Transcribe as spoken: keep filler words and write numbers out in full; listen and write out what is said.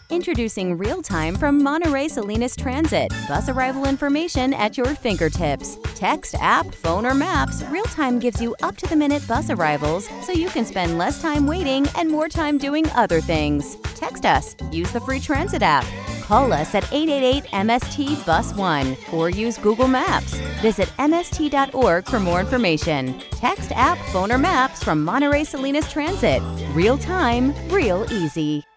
Introducing Real Time from Monterey Salinas Transit. Bus arrival information at your fingertips. Text, app, phone, or maps, Real Time gives you up-to-the-minute bus arrivals so you can spend less time waiting and more time doing other things. Text us, use the free Transit app. Call us at eight eight eight M S T bus one or use Google Maps. Visit M S T dot org for more information. Text, app, phone, or maps from Monterey Salinas Transit. Real time, real easy.